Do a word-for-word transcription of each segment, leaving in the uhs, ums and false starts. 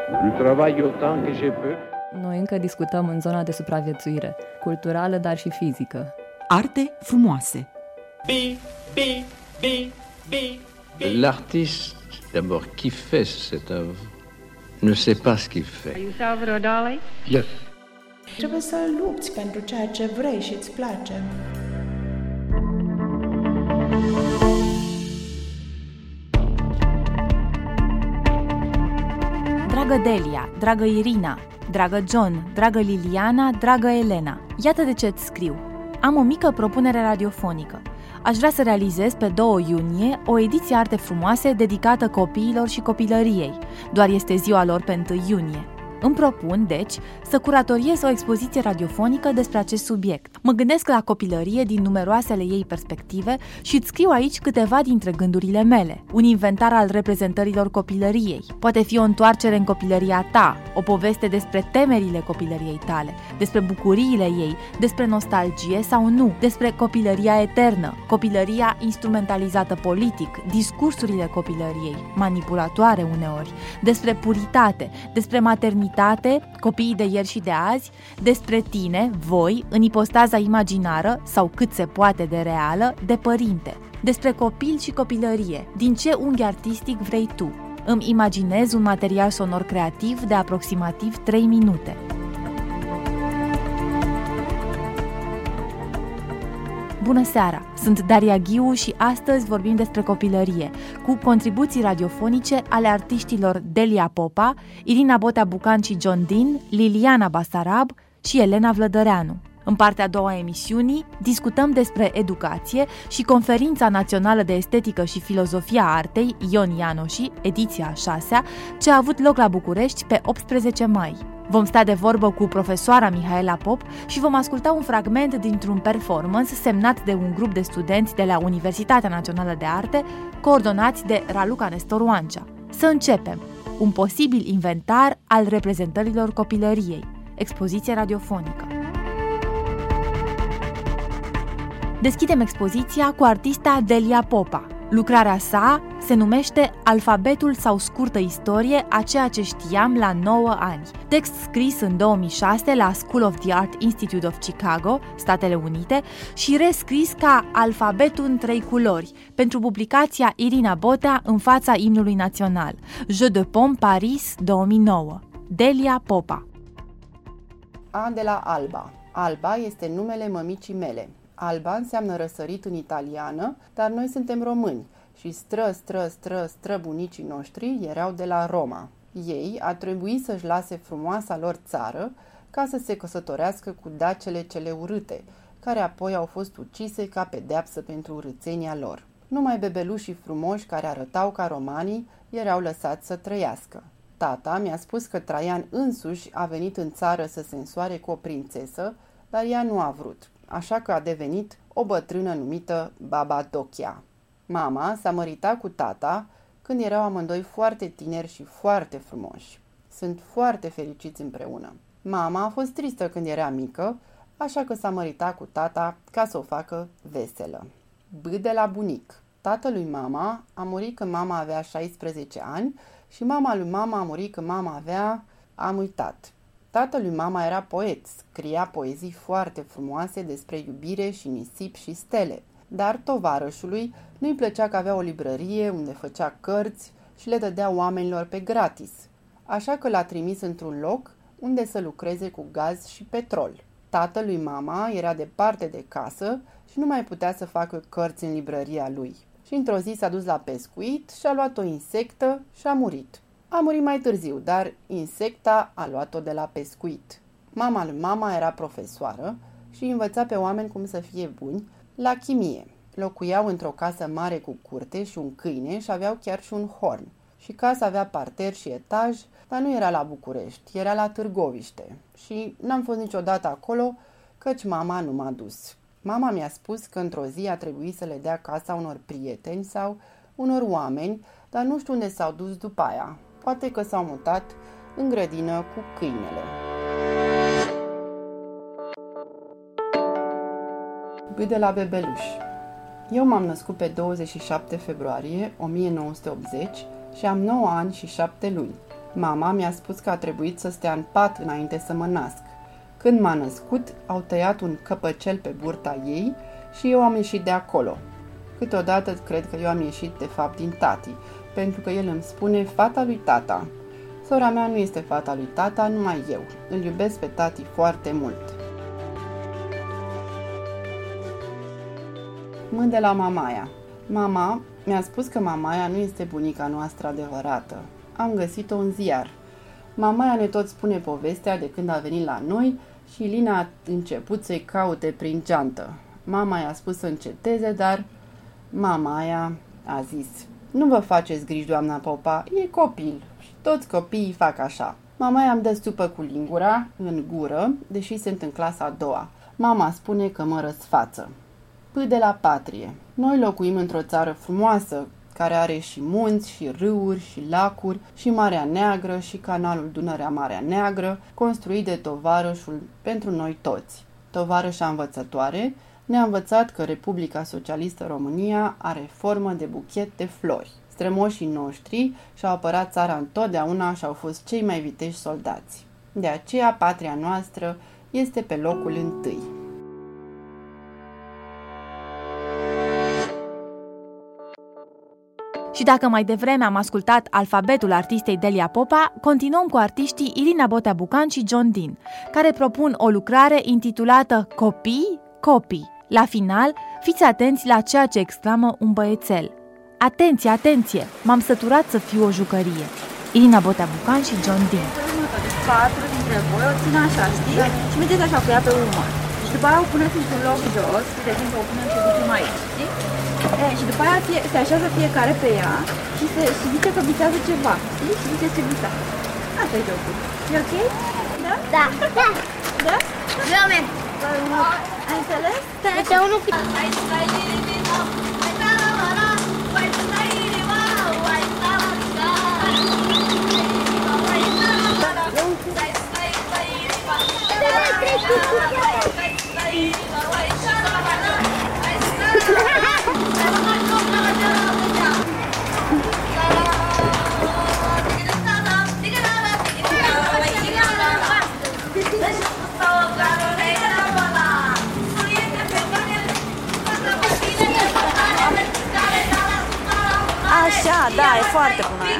Je travaille autant que je peux. Noi încă discutăm în zona de supraviețuire, culturală, dar și fizică. Arte frumoase. Bi, bi, bi, bi, bi. L'artiste, d'abord, qui fait cette œuvre, ne sait pas ce qu'il fait. Are you Salvador Dali? Yes. Trebuie să lupți pentru ceea ce vrei și îți place. Dragă Delia, dragă Irina, dragă John, dragă Liliana, dragă Elena, iată de ce îți scriu. Am o mică propunere radiofonică. Aș vrea să realizez pe doi iunie o ediție Arte frumoase dedicată copiilor și copilăriei. Doar este ziua lor pe întâi iunie. Îmi propun, deci, să curatoriez o expoziție radiofonică despre acest subiect. Mă gândesc la copilărie din numeroasele ei perspective și îți scriu aici câteva dintre gândurile mele. Un inventar al reprezentărilor copilăriei. Poate fi o întoarcere în copilăria ta, o poveste despre temerile copilăriei tale, despre bucuriile ei, despre nostalgie sau nu, despre copilăria eternă, copilăria instrumentalizată politic, discursurile copilăriei, manipulatoare uneori, despre puritate, despre maternitate, copiii de ieri și de azi, despre tine, voi, în ipostaza imaginară sau cât se poate de reală, de părinte, despre copil și copilărie, din ce unghi artistic vrei tu. Îmi imaginez un material sonor creativ de aproximativ trei minute. Bună seara! Sunt Daria Ghiu și astăzi vorbim despre copilărie, cu contribuții radiofonice ale artiștilor Delia Popa, Irina Botea-Bucan și John Dean, Liliana Basarab și Elena Vlădăreanu. În partea a doua a emisiunii discutăm despre educație și Conferința Națională de Estetică și Filozofia Artei, Ion Ianoși, ediția a șasea, ce a avut loc la București pe optsprezece mai. Vom sta de vorbă cu profesoara Mihaela Pop și vom asculta un fragment dintr-un performance semnat de un grup de studenți de la Universitatea Națională de Arte, coordonați de Raluca Nestor Oancea. Să începem! Un posibil inventar al reprezentărilor copilăriei. Expoziție radiofonică. Deschidem expoziția cu artista Delia Popa. Lucrarea sa se numește Alfabetul sau scurtă istorie a ceea ce știam la nouă ani. Text scris în două mii șase la School of the Art Institute of Chicago, Statele Unite, și rescris ca Alfabetul în trei culori pentru publicația Irina Botea în fața imnului național. Jeu de Paume, Paris, două mii nouă. Delia Popa. A de la Alba. Alba este numele mămicii mele. Alba înseamnă răsărit în italiană, dar noi suntem români și stră, stră, stră, stră bunicii noștri erau de la Roma. Ei a trebuit să-și lase frumoasa lor țară ca să se căsătorească cu dacele cele urâte, care apoi au fost ucise ca pedeapsă pentru urâțenia lor. Numai bebelușii frumoși care arătau ca romanii erau lăsați să trăiască. Tata mi-a spus că Traian însuși a venit în țară să se însoare cu o prințesă, dar ea nu a vrut. Așa că a devenit o bătrână numită Baba Dochia. Mama s-a măritat cu tata când erau amândoi foarte tineri și foarte frumoși. Sunt foarte fericiți împreună. Mama a fost tristă când era mică, așa că s-a măritat cu tata ca să o facă veselă. B de la bunic. Tatălui mama a murit când mama avea șaisprezece ani și mama lui mama a murit când mama avea... am uitat. Tatălui mama era poet, scria poezii foarte frumoase despre iubire și nisip și stele, dar tovarășului nu-i plăcea că avea o librărie unde făcea cărți și le dădea oamenilor pe gratis, așa că l-a trimis într-un loc unde să lucreze cu gaz și petrol. Tatălui mama era departe de casă și nu mai putea să facă cărți în librăria lui. Și într-o zi s-a dus la pescuit și a luat o insectă și a murit. A murit mai târziu, dar insecta a luat-o de la pescuit. Mama lui mama era profesoară și învăța pe oameni cum să fie buni la chimie. Locuiau într-o casă mare cu curte și un câine și aveau chiar și un horn. Și casa avea parter și etaj, dar nu era la București, era la Târgoviște. Și n-am fost niciodată acolo, căci mama nu m-a dus. Mama mi-a spus că într-o zi a trebuit să le dea casa unor prieteni sau unor oameni, dar nu știu unde s-au dus după aia. Poate că s-au mutat în grădină cu câinele. B de la bebeluș. Eu m-am născut pe douăzeci și șapte februarie o mie nouă sute optzeci și am nouă ani și șapte luni. Mama mi-a spus că a trebuit să stea în pat înainte să mă nasc. Când m-a născut, au tăiat un căpăcel pe burta ei și eu am ieșit de acolo. Câteodată cred că eu am ieșit de fapt din tati, pentru că el îmi spune fata lui tata. Sora mea nu este fata lui tata, numai eu. Îl iubesc pe tati foarte mult. Mânt de la Mamaia. Mama mi-a spus că Mamaia nu este bunica noastră adevărată. Am găsit-o în ziar. Mamaia ne tot spune povestea de când a venit la noi și Lina a început să-i caute prin geantă. Mama i-a spus să înceteze, dar Mamaia a zis: nu vă faceți griji, doamna Popa, e copil și toți copiii fac așa. Mamaia îmi dă supă cu lingura în gură, deși sunt în clasa a doua. Mama spune că mă răsfață. P de la patrie. Noi locuim într-o țară frumoasă, care are și munți, și râuri, și lacuri, și Marea Neagră, și canalul Dunărea-Marea Neagră, construit de tovarășul pentru noi toți. Tovarășa învățătoare ne-a învățat că Republica Socialistă România are formă de buchet de flori. Strămoșii noștri și-au apărat țara întotdeauna și au fost cei mai viteși soldați. De aceea, patria noastră este pe locul întâi. Și dacă mai devreme am ascultat alfabetul artistei Delia Popa, continuăm cu artiștii Irina Botea-Bucan și John Dean, care propun o lucrare intitulată Copii, copii. La final, fiți atenți la ceea ce exclamă un băiețel. Atenție, atenție! M-am săturat să fiu o jucărie. Irina Botea-Bucan și John Dean. Patru dintre voi o țin așa, știi? Și mergeți așa cu ea pe umăr. Și după aia o puneți într-un loc jos, de exemplu o punem și o ducem aici, știi? E, și după aia fie, se așează fiecare pe ea și, se, și zice că visează ceva, știi? Și zice ce visa. Asta e jocul. E ok? Da? Da. Da. Da? Vreme. Ai înțeles? Uite unul cu... Așa, da, e foarte bună aia.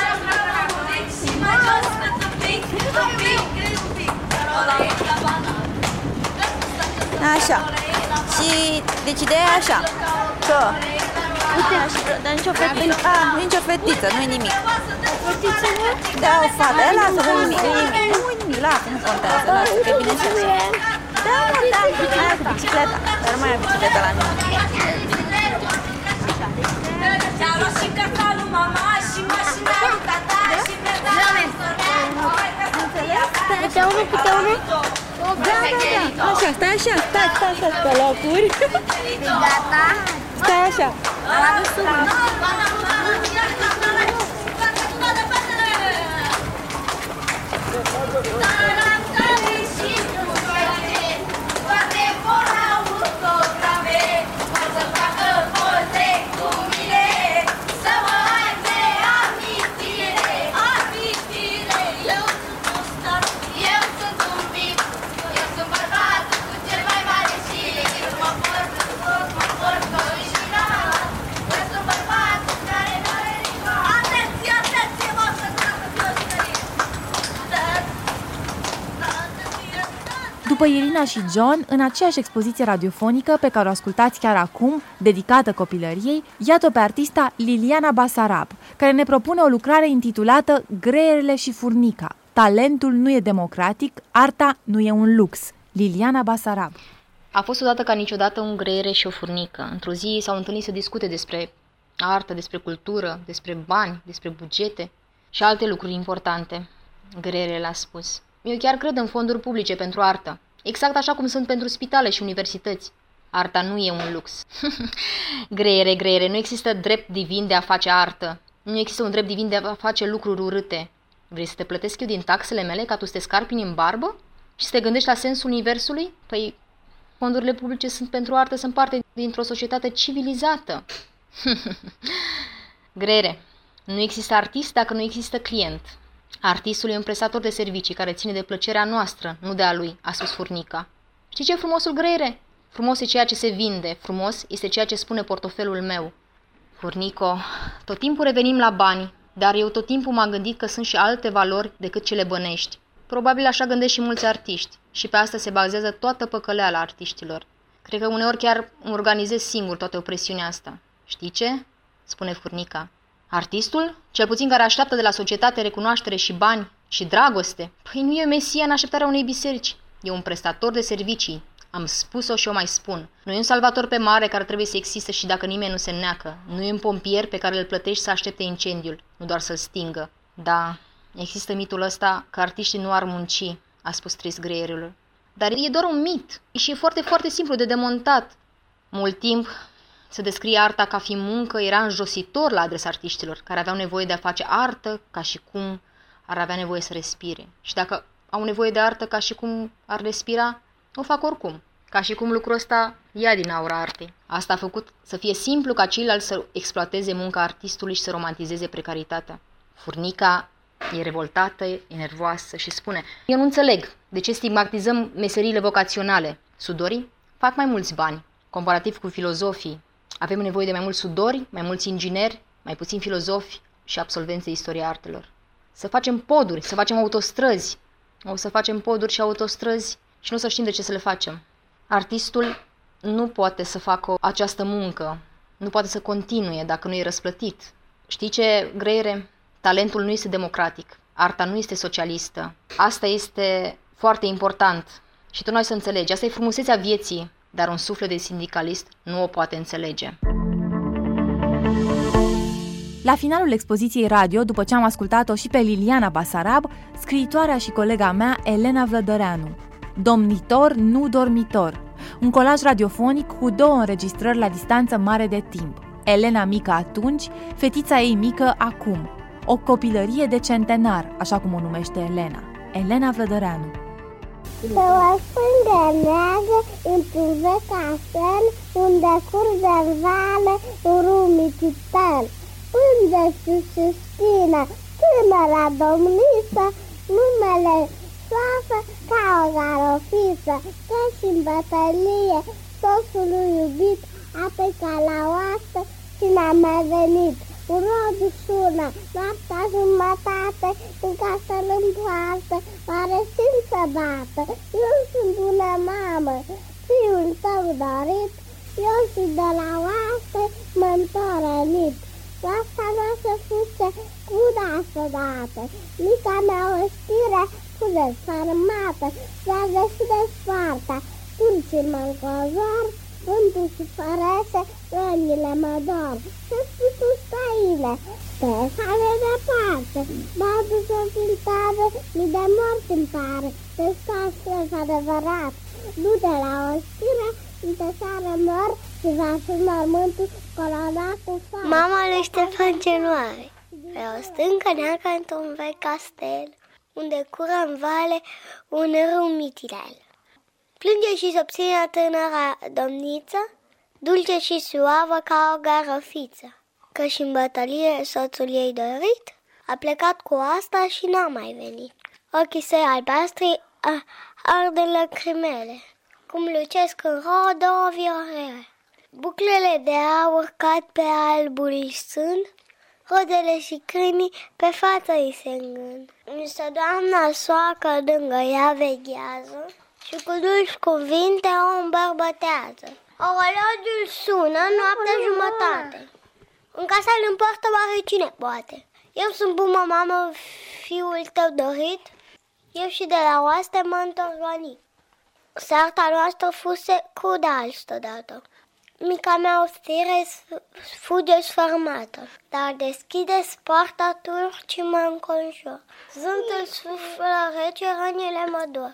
Așa. Și, deci ideea e așa, că... Uite, dar nicio fetiță. A, nicio fetiță, nu-i nimic. O fetiță, nu? Da, o fată, e, lasă, nu-i nimic, nu-i nimic, nu-i nimic, lasă, nu contează, lasă, că e bine și așa. Da, da, aia cu bicicleta, dar mai am bicicleta la mine. Câte unul, câte unul? Da, da, da. Așa, stai așa, stai, stai, stai pe locuri. Gata. Stai așa. După Irina și John, în aceeași expoziție radiofonică pe care o ascultați chiar acum, dedicată copilăriei, iată pe artista Liliana Basarab, care ne propune o lucrare intitulată Greierele și furnica. Talentul nu e democratic, arta nu e un lux. Liliana Basarab. A fost odată ca niciodată un greiere și o furnică. Într-o zi s-au întâlnit să discute despre artă, despre cultură, despre bani, despre bugete și alte lucruri importante. Greierele l-a spus: eu chiar cred în fonduri publice pentru artă, exact așa cum sunt pentru spitale și universități. Arta nu e un lux. Greiere, greiere, nu există drept divin de a face artă. Nu există un drept divin de a face lucruri urâte. Vrei să te plătesc eu din taxele mele ca tu să te scarpini în barbă? Și să te gândești la sensul universului? Păi, fondurile publice sunt pentru artă, sunt parte dintr-o societate civilizată. Greiere, nu există artist dacă nu există client. Artistul e un prestator de servicii care ține de plăcerea noastră, nu de a lui, a spus Furnica. Știi ce e frumosul, Grăiere? Frumos e ceea ce se vinde, frumos este ceea ce spune portofelul meu. Furnico, tot timpul revenim la bani, dar eu tot timpul m-am gândit că sunt și alte valori decât cele bănești. Probabil așa gândesc și mulți artiști și pe asta se bazează toată păcăleala artiștilor. Cred că uneori chiar organizez singur toată opresiunea asta. Știi ce? Spune Furnica. Artistul, cel puțin care așteaptă de la societate recunoaștere și bani și dragoste, păi nu e Mesia în așteptarea unei biserici. E un prestator de servicii. Am spus-o și o mai spun. Nu e un salvator pe mare care trebuie să existe și dacă nimeni nu se neacă. Nu e un pompier pe care îl plătești să aștepte incendiul, nu doar să-l stingă. Da, există mitul ăsta că artiștii nu ar munci, a spus trist Greierul. Dar e doar un mit și e foarte, foarte simplu de demontat. Mult timp se descrie arta ca fiind muncă, era înjositor la adresa artiștilor, care aveau nevoie de a face artă ca și cum ar avea nevoie să respire. Și dacă au nevoie de artă ca și cum ar respira, o fac oricum, ca și cum lucrul ăsta ia din aura artei. Asta a făcut să fie simplu ca ceilalți să exploateze munca artistului și să romantizeze precaritatea. Furnica e revoltată, e nervoasă și spune: eu nu înțeleg de ce stigmatizăm meseriile vocaționale. Sudorii fac mai mulți bani, comparativ cu filozofii. Avem nevoie de mai mulți sudori, mai mulți ingineri, mai puțini filozofi și absolvenți de istoria artelor. Să facem poduri, să facem autostrăzi. O să facem poduri și autostrăzi și nu o să știm de ce să le facem. Artistul nu poate să facă această muncă, nu poate să continue dacă nu e răsplătit. Știi ce, Greiere? Talentul nu este democratic, arta nu este socialistă. Asta este foarte important și tu nu ai să înțelegi. Asta e frumusețea vieții, dar un suflet de sindicalist nu o poate înțelege. La finalul expoziției radio, după ce am ascultat-o și pe Liliana Basarab, scriitoarea și colega mea, Elena Vlădăreanu. Domnitor, nu dormitor. Un colaj radiofonic cu două înregistrări la distanță mare de timp. Elena mică atunci, fetița ei mică acum. O copilărie de centenar, așa cum o numește Elena. Elena Vlădăreanu. Pe o stângă neagră, într-un vechi castel, unde curge în vale un rumititel. Unde și suspină tânăra domniță, numele soafă ca o garofiță, că și-n bătălie soțul lui iubit a plecat la oastă și n-a mai venit. Un rod sună, noaptea jumătate, în casă în poartă, oare simt să bată? Eu sunt bună mamă, fiul tău dorit, eu și de la oastă m-am rănit. Oasta noastră fuse cudașă dată, mica mea o știre cu desfarmată, dragă și despoarta, tulcii mă încozor, vântul și fărășe, rănile mă dor. Ce-ți spus tu, străine? Pe-sale departe, m-au dus o filtare, mii de morți îmi pare, te-ți stres adevărat. Du de la o știre, îmi te seară mor și va fi mormântul colonat cu foc. Mama lui Ștefan Genuare. Pe o stâncă neagră într-un vechi castel, unde cură în vale un râu mitirel. Plânge și subține tânăra domniță, dulce și suavă ca o garofiță, că și-n bătălie soțul ei dorit a plecat cu asta și n-a mai venit. Ochii săi albastri ard de lacrimele, cum lucesc în rodă o viorele. Buclele de aur cad pe albul sân, rodele și crinii pe față îi se îngând. Însă doamna soacă lângă ea veghează și cu dulci cuvinte o îmbărbătează. Orologiul sună noaptea jumătate. În casa îl împoartă oare cine poate? Eu sunt bună mamă, fiul tău dorit, eu și de la oaste m-am întorgonit. Sarta noastră fuse crudă altădată. Mica mea ostire fuge sfărmată, dar deschide-ți poarta turcii mă înconjur. Zântul suflă rece, rănile mă dor.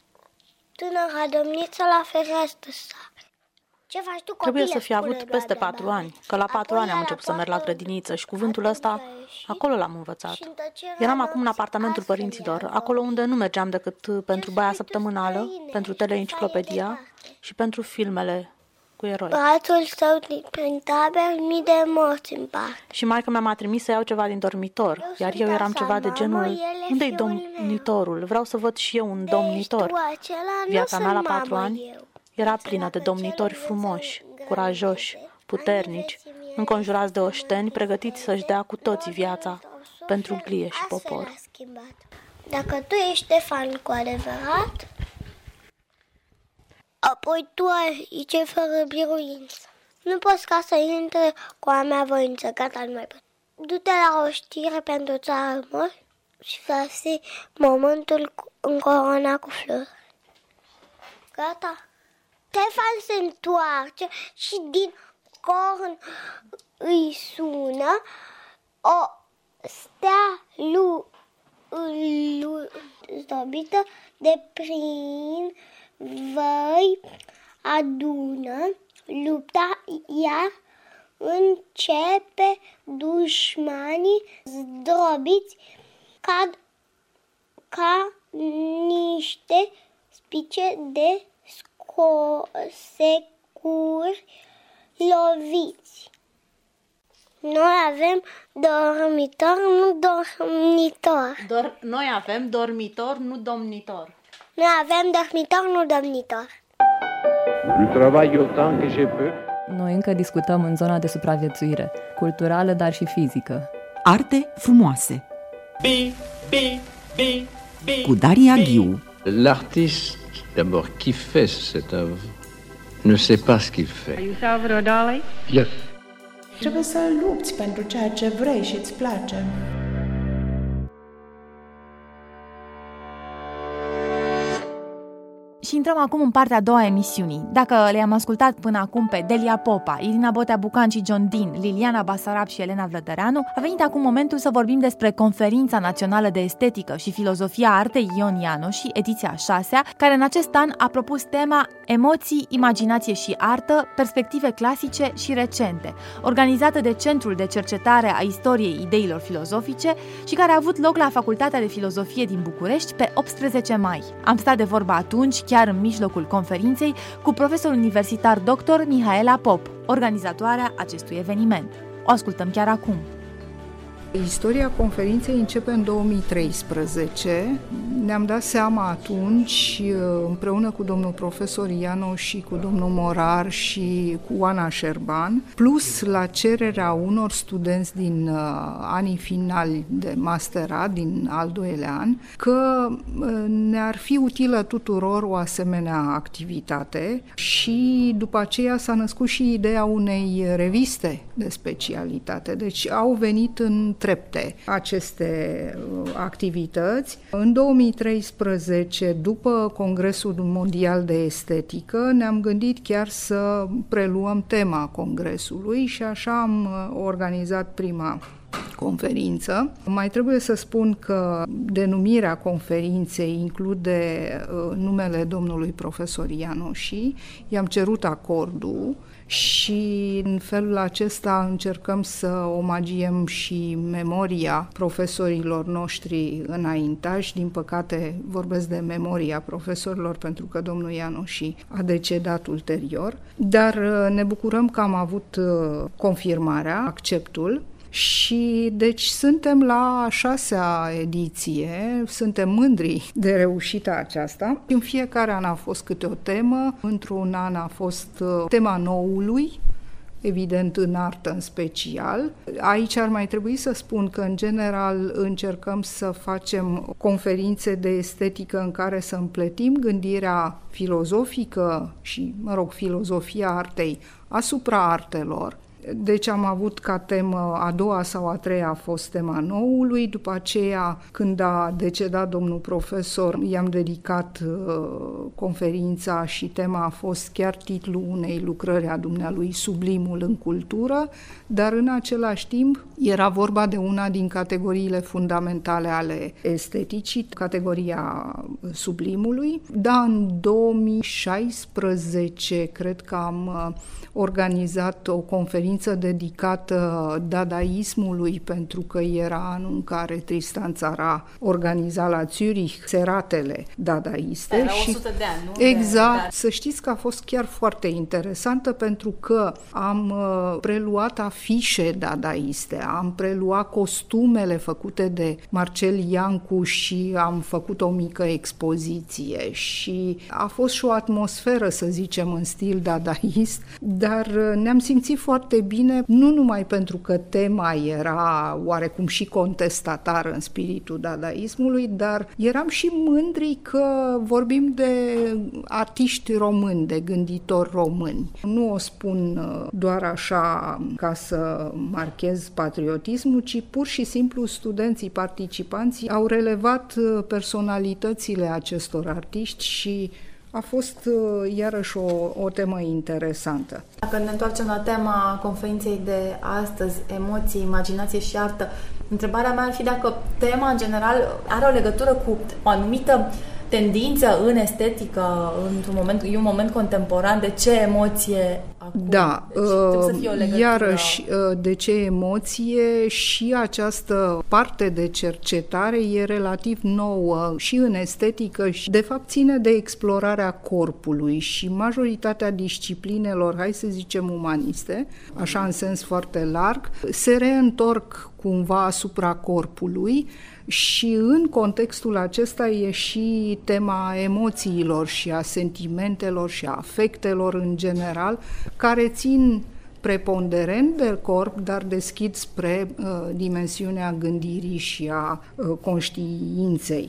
Tânăra domniță la fereastră sare. Ce faci tu, copile? Trebuie să fi avut peste patru ani, că la patru ani am început să merg la grădiniță și cuvântul ăsta, acolo l-am învățat. Eram acum în apartamentul părinților, acolo unde nu mergeam decât pentru baia săptămânală, pentru teleenciclopedia și pentru filmele cu eroi. Brațul său prin taberi, mii de morți în part. Și maica mea m-a trimis să iau ceva din dormitor, eu iar eu eram ceva de genul, unde-i domnitorul? Vreau să văd și eu un domnitor. Viața mea la patru ani eu. Era plină de domnitori frumoși, curajoși, puternici, înconjurați de oșteni pregătiți să-și dea cu toții viața pentru glie și popor. Dacă tu ești Ștefan cu adevărat, apoi tu ai ce fără biruință. Nu poți ca să intre cu a mea voință, gata, nu mai pot. Du-te la o știre pentru țară mori și găsi momentul în corona cu flori. Gata. Ștefan se întoarce și din corn îi sună o stea lui, lui zdobită de prin văi adună lupta, iar începe dușmanii zdrobiți cad ca niște spice de securi loviți. Noi avem dormitor, nu domnitor. Dor- noi avem dormitor, nu domnitor. Noi avem dormitor, nu domnitor. Je travaille autant que je peux. Noi încă discutăm în zona de supraviețuire, culturală, dar și fizică. Arte frumoase. Bi, bi, bi, bi, cu Daria Ghiu. L'artiste, d'abord, qui fait cette œuvre, ne sait pas ce qu'il fait. You Salvador Dali? Yes. Trebuie să lupți pentru ceea ce vrei și îți place. Și intrăm acum în partea a doua a emisiunii. Dacă le-am ascultat până acum pe Delia Popa, Irina Botea-Bucan și John Dean, Liliana Basarab și Elena Vlădăreanu, a venit acum momentul să vorbim despre Conferința Națională de Estetică și Filozofia Artei Ion Ianoși, ediția a șasea, care în acest an a propus tema Emoții, imaginație și artă, perspective clasice și recente, organizată de Centrul de Cercetare a Istoriei Ideilor Filozofice și care a avut loc la Facultatea de Filozofie din București pe optsprezece mai. Am stat de vorbă atunci, chiar în mijlocul conferinței, cu profesorul universitar doctor Mihaela Pop, organizatoarea acestui eveniment. O ascultăm chiar acum. Istoria conferinței începe în două mii treisprezece. Ne-am dat seama atunci, împreună cu domnul profesor Ianoș și cu domnul Morar și cu Oana Șerban, plus la cererea unor studenți din uh, anii finali de masterat, din al doilea an, că uh, ne-ar fi utilă tuturor o asemenea activitate și după aceea s-a născut și ideea unei reviste de specialitate. Deci au venit în trepte aceste activități. În două mii treisprezece, după Congresul Mondial de Estetică, ne-am gândit chiar să preluăm tema congresului și așa am organizat prima conferință. Mai trebuie să spun că denumirea conferinței include numele domnului profesor Ianoși. I-am cerut acordul și în felul acesta încercăm să omagiem și memoria profesorilor noștri înaintași. Din păcate vorbesc de memoria profesorilor pentru că domnul Ianoși a decedat ulterior, dar ne bucurăm că am avut confirmarea, acceptul. Și deci suntem la a șasea ediție, suntem mândri de reușita aceasta. În fiecare an a fost câte o temă, într-un an a fost tema noului, evident în artă în special. Aici ar mai trebui să spun că în general încercăm să facem conferințe de estetică în care să împletim gândirea filozofică și, mă rog, filozofia artei asupra artelor. Deci am avut ca temă, a doua sau a treia a fost tema noului, după aceea când a decedat domnul profesor i-am dedicat uh, conferința și tema a fost chiar titlul unei lucrări a dumnealui, Sublimul în cultură, dar în același timp era vorba de una din categoriile fundamentale ale esteticii, categoria sublimului. Da, în două mii șaisprezece cred că am uh, organizat o conferință conferință dedicată dadaismului, pentru că era anul în care Tristan Tzara organiza la Zurich seratele dadaiste. Era și o sută de ani, nu? Exact. De, de... Să știți că a fost chiar foarte interesantă, pentru că am preluat afișe dadaiste, am preluat costumele făcute de Marcel Iancu și am făcut o mică expoziție și a fost și o atmosferă, să zicem, în stil dadaist, dar ne-am simțit foarte bine, nu numai pentru că tema era oarecum și contestatară în spiritul dadaismului, dar eram și mândri că vorbim de artiști români, de gânditori români. Nu o spun doar așa ca să marchez patriotismul, ci pur și simplu studenții participanții au relevat personalitățile acestor artiști și a fost iarăși o, o temă interesantă. Dacă ne întoarcem la tema conferinței de astăzi, emoții, imaginație și artă, întrebarea mea ar fi dacă tema în general are o legătură cu o anumită tendință în estetică, într-un moment, e un moment contemporan, de ce emoție acum? Da, deci, trebuie să fie o legătură. Iarăși, de ce emoție și această parte de cercetare e relativ nouă și în estetică și de fapt ține de explorarea corpului și majoritatea disciplinelor, hai să zicem umaniste, așa în sens foarte larg, se reîntorc cumva asupra corpului. Și în contextul acesta e și tema emoțiilor și a sentimentelor și a afectelor în general, care țin preponderent de corp, dar deschid spre uh, dimensiunea gândirii și a uh, conștiinței.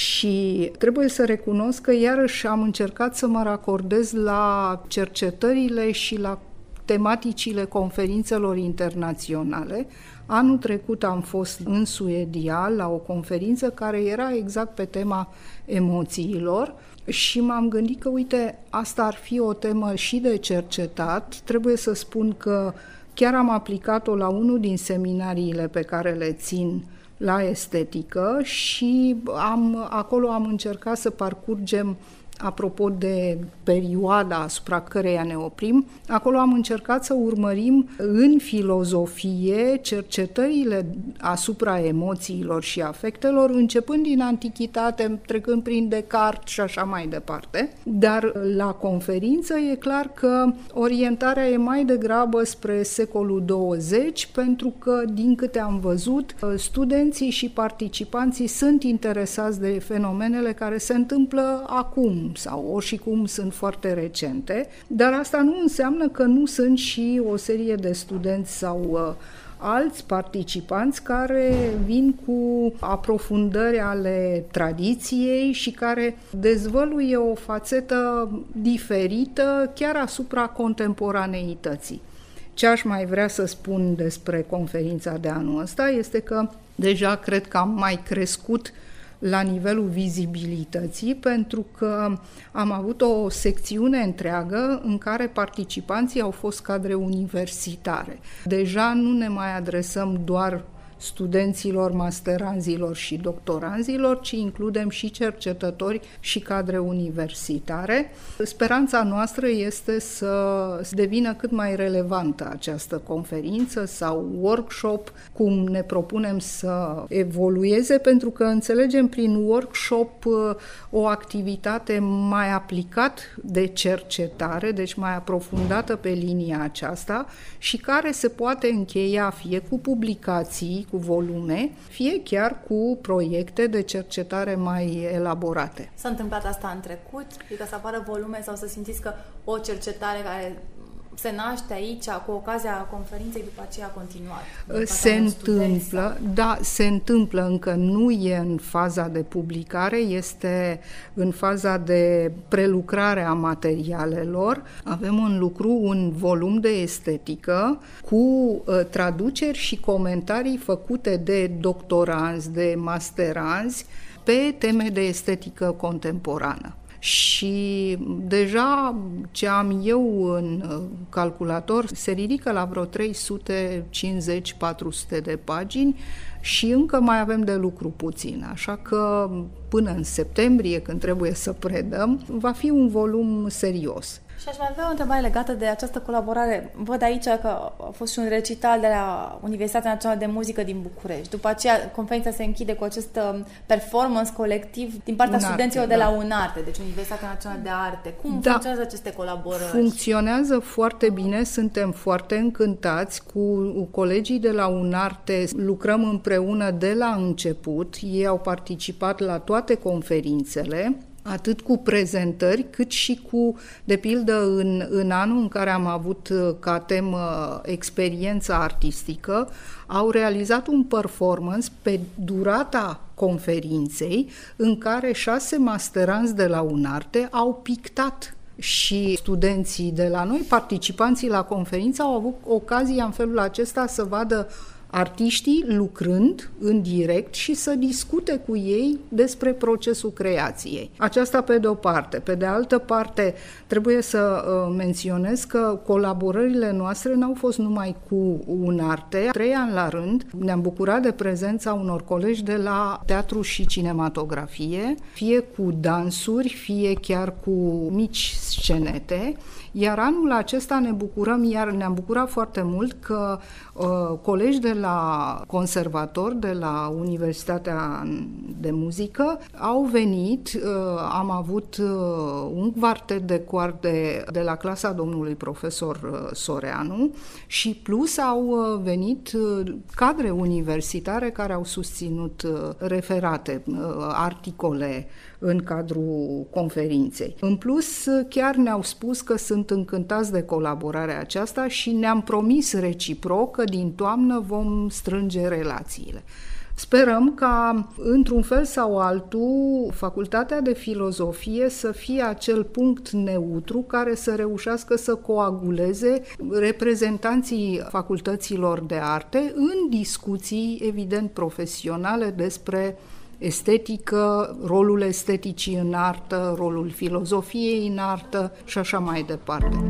Și trebuie să recunosc că iarăși am încercat să mă racordez la cercetările și la tematicile conferințelor internaționale. Anul trecut am fost în Suedia la o conferință care era exact pe tema emoțiilor și m-am gândit că, uite, asta ar fi o temă și de cercetat. Trebuie să spun că chiar am aplicat-o la unul din seminariile pe care le țin la estetică și am, acolo am încercat să parcurgem, apropo de perioada asupra căreia ne oprim, acolo am încercat să urmărim în filozofie cercetările asupra emoțiilor și afectelor, începând din antichitate, trecând prin Descartes și așa mai departe. Dar la conferință e clar că orientarea e mai degrabă spre secolul douăzeci, pentru că, din câte am văzut, studenții și participanții sunt interesați de fenomenele care se întâmplă acum, sau oricum sunt foarte recente, dar asta nu înseamnă că nu sunt și o serie de studenți sau uh, alți participanți care vin cu aprofundări ale tradiției și care dezvăluie o fațetă diferită chiar asupra contemporaneității. Ce aș mai vrea să spun despre conferința de anul ăsta este că deja cred că am mai crescut la nivelul vizibilității, pentru că am avut o secțiune întreagă în care participanții au fost cadre universitare. Deja nu ne mai adresăm doar studenților, masteranzilor și doctoranzilor, ci includem și cercetători și cadre universitare. Speranța noastră este să devină cât mai relevantă această conferință sau workshop, cum ne propunem să evolueze, pentru că înțelegem prin workshop o activitate mai aplicat de cercetare, deci mai aprofundată pe linia aceasta și care se poate încheia fie cu publicații, cu volume, fie chiar cu proiecte de cercetare mai elaborate. S-a întâmplat asta în trecut? Adică să apară volume sau să simțiți că o cercetare care se naște aici, cu ocazia conferinței, după aceea a continuat? Se întâmplă, da, se întâmplă, încă nu e în faza de publicare, este în faza de prelucrare a materialelor. Avem în lucru un volum de estetică cu uh, traduceri și comentarii făcute de doctoranzi, de masteranzi pe teme de estetică contemporană. Și deja ce am eu în calculator se ridică la vreo trei sute cincizeci patru sute de pagini și încă mai avem de lucru puțin, așa că până în septembrie, când trebuie să predăm, va fi un volum serios. Și aș mai avea o întrebare legată de această colaborare. Văd aici că a fost și un recital de la Universitatea Națională de Muzică din București. După aceea, conferința se închide cu acest performance colectiv din partea Unarte, studenților de da. la Unarte, deci Universitatea Națională de Arte. Cum da. funcționează aceste colaborări? Funcționează foarte bine, suntem foarte încântați cu colegii de la Unarte, lucrăm împreună de la început, ei au participat la toate conferințele, atât cu prezentări, cât și cu, de pildă, în, în anul în care am avut ca temă experiența artistică, au realizat un performance pe durata conferinței în care șase masteranți de la Unarte au pictat și studenții de la noi, participanții la conferință, au avut ocazia în felul acesta să vadă artiștii lucrând în direct și să discute cu ei despre procesul creației. Aceasta pe de o parte. Pe de altă parte, trebuie să uh, menționez că colaborările noastre n-au fost numai cu Unarte. Trei ani la rând ne-am bucurat de prezența unor colegi de la teatru și cinematografie, fie cu dansuri, fie chiar cu mici scenete. Iar anul acesta ne bucurăm, iar ne-am bucurat foarte mult că uh, colegi de la conservator, de la Universitatea de Muzică, au venit, uh, am avut uh, un quartet de coarde de la clasa domnului profesor uh, Soreanu și plus au uh, venit uh, cadre universitare care au susținut uh, referate, uh, articole în cadrul conferinței. În plus, chiar ne-au spus că sunt încântați de colaborarea aceasta și ne-am promis reciproc că din toamnă vom strânge relațiile. Sperăm ca, într-un fel sau altul, Facultatea de Filozofie să fie acel punct neutru care să reușească să coaguleze reprezentanții facultăților de arte în discuții, evident, profesionale despre estetică, rolul esteticii în artă, rolul filozofiei în artă și așa mai departe.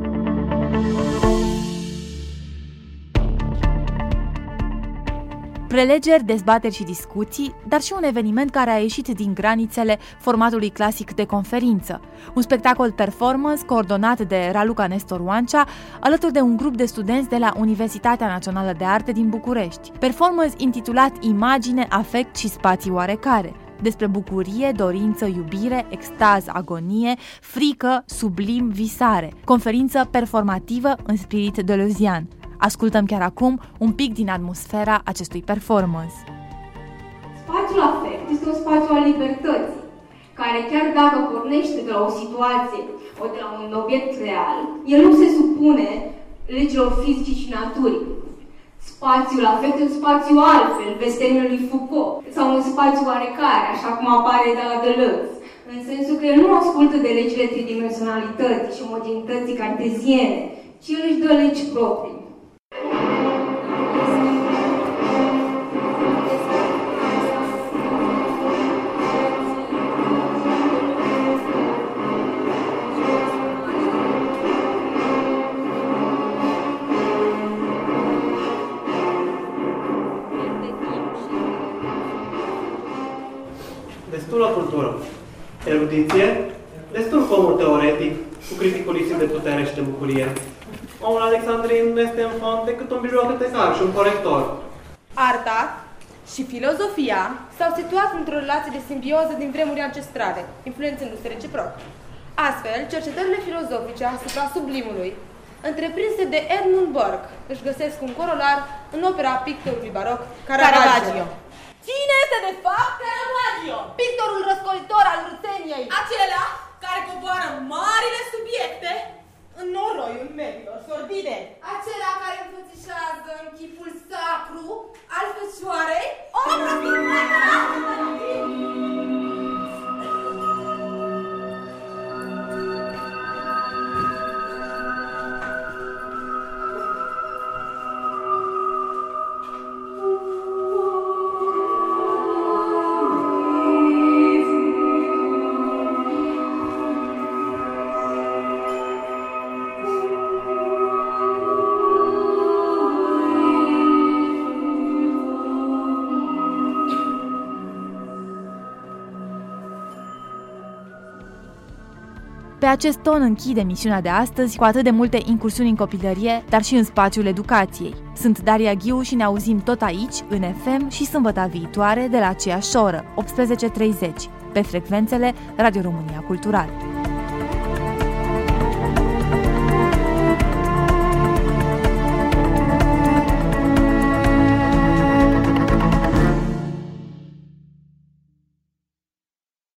Prelegeri, dezbateri și discuții, dar și un eveniment care a ieșit din granițele formatului clasic de conferință. Un spectacol performance coordonat de Raluca Nestor Oancea, alături de un grup de studenți de la Universitatea Națională de Arte din București. Performance intitulat Imagine, afect și spații oarecare. Despre bucurie, dorință, iubire, extaz, agonie, frică, sublim, visare. Conferință performativă în spirit deleuzian. Ascultăm chiar acum un pic din atmosfera acestui performance. Spațiul afect este un spațiu al libertății, care chiar dacă pornește de la o situație o de la un obiect real, el nu se supune legilor fizice și naturii. Spațiul afect e un spațiu altfel, vezi termenul lui Foucault, sau un spațiu oarecare, așa cum apare de la Deleuze, în sensul că el nu ascultă de legile tridimensionalității și omogenității carteziene, ci el își dă legi proprii. Destulă cultură, erudiție, destul comul teoretic, cu criticul lipsit de putere și de bucurie. Omul alexandrin nu este în fond decât un bibliotecar și un corector. Arta și filozofia s-au situat într-o relație de simbioză din vremuri ancestrale, influențându-se reciproc. Astfel, cercetările filozofice asupra sublimului, întreprinse de Edmund Burke, își găsesc un corolar în opera pictorului baroc Caravaggio. Cine este de fapt Caravaggio? Pictorul răscolitor al Râțeniei. Acela care coboară marile subiecte în noroiul mediilor sordide. Acela care înfățișează în chipul sacru al Fecioarei obra stigmată. Pe acest ton închide emisiunea de astăzi cu atât de multe incursiuni în copilărie, dar și în spațiul educației. Sunt Daria Ghiu și ne auzim tot aici, în F M și sâmbăta viitoare de la aceeași oră, optsprezece treizeci, pe frecvențele Radio România Cultural.